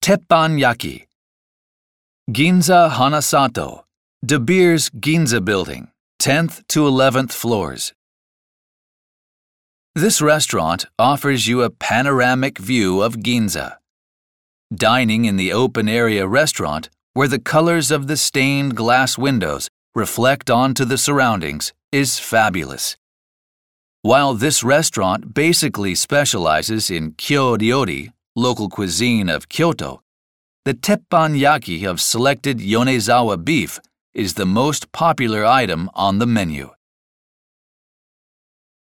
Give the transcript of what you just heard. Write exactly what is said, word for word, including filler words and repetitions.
Teppanyaki. Ginza Hanasato, De Beers Ginza Building, tenth to eleventh floors. This restaurant offers you a panoramic view of Ginza. Dining in the open-area restaurant, where the colors of the stained glass windows reflect onto the surroundings, is fabulous. While this restaurant basically specializes in kyo-ryori, local cuisine of Kyoto, the teppanyaki of selected Yonezawa beef is the most popular item on the menu.